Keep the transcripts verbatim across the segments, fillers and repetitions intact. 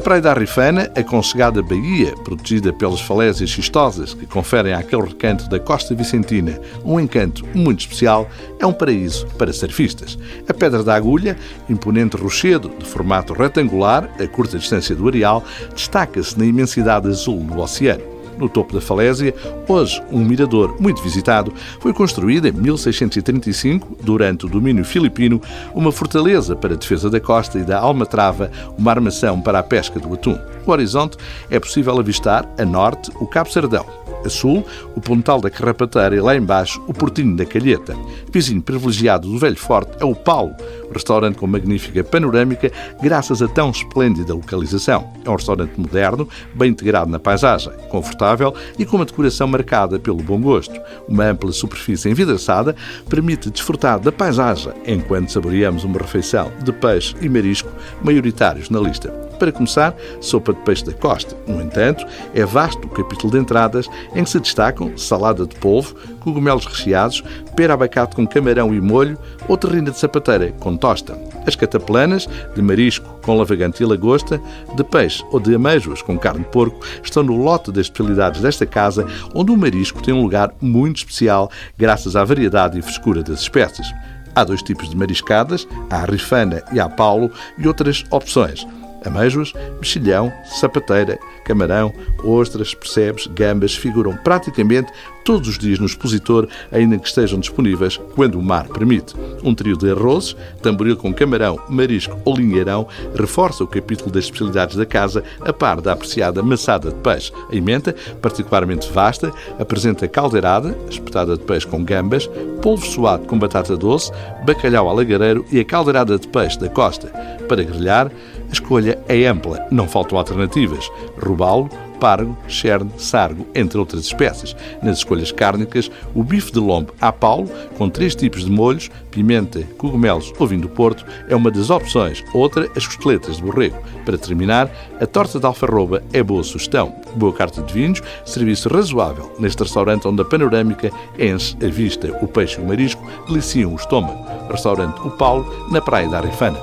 Praia da Rifana, aconchegada baía, protegida pelas falésias xistosas que conferem àquele recanto da Costa Vicentina um encanto muito especial, é um paraíso para surfistas. A Pedra da Agulha, imponente rochedo de formato retangular, a curta distância do areal, destaca-se na imensidade azul do oceano. No topo da falésia, hoje um mirador muito visitado, foi construída em mil seiscentos e trinta e cinco, durante o domínio filipino, uma fortaleza para a defesa da costa e da almatrava, uma armação para a pesca do atum. No horizonte é possível avistar, a norte, o Cabo Sardão. A sul, o Pontal da Carrapateira e lá embaixo, o Portinho da Calheta. Vizinho privilegiado do Velho Forte é o Paulo, restaurante com magnífica panorâmica graças a tão esplêndida localização. É um restaurante moderno, bem integrado na paisagem, confortável e com uma decoração marcada pelo bom gosto. Uma ampla superfície envidraçada permite desfrutar da paisagem enquanto saboreamos uma refeição de peixe e marisco maioritários na lista. Para começar, sopa de peixe da costa. No entanto, é vasto o capítulo de entradas em que se destacam salada de polvo, cogumelos recheados, pera abacate com camarão e molho ou terrina de sapateira com tosta. As cataplanas, de marisco com lavagante e lagosta, de peixe ou de amêijoas com carne de porco, estão no lote das especialidades desta casa, onde o marisco tem um lugar muito especial graças à variedade e frescura das espécies. Há dois tipos de mariscadas, a Rifana e a Paulo, e outras opções. Amêijoas, mexilhão, sapateira, camarão, ostras, percebes, gambas figuram praticamente todos os dias no expositor, ainda que estejam disponíveis quando o mar permite. Um trio de arrozes, tamboril com camarão, marisco ou lingueirão, reforça o capítulo das especialidades da casa, a par da apreciada maçada de peixe. A emenda, particularmente vasta, apresenta caldeirada, espetada de peixe com gambas, polvo suado com batata doce, bacalhau alagareiro e a caldeirada de peixe da costa. Para grelhar, a escolha é ampla, não faltam alternativas. Robalo, pargo, cherne, sargo, entre outras espécies. Nas escolhas cárnicas, o bife de lombo à Paulo, com três tipos de molhos, pimenta, cogumelos ou vinho do Porto, é uma das opções. Outra, as costeletas de borrego. Para terminar, a torta de alfarroba é boa sugestão. Boa carta de vinhos, serviço razoável neste restaurante onde a panorâmica enche a vista. O peixe e o marisco deliciam o estômago. Restaurante O Paulo, na Praia da Rifana.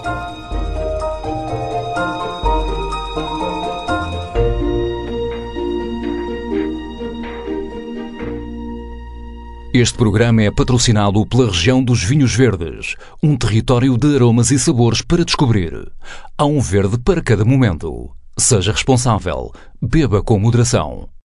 Este programa é patrocinado pela região dos Vinhos Verdes, um território de aromas e sabores para descobrir. Há um verde para cada momento. Seja responsável. Beba com moderação.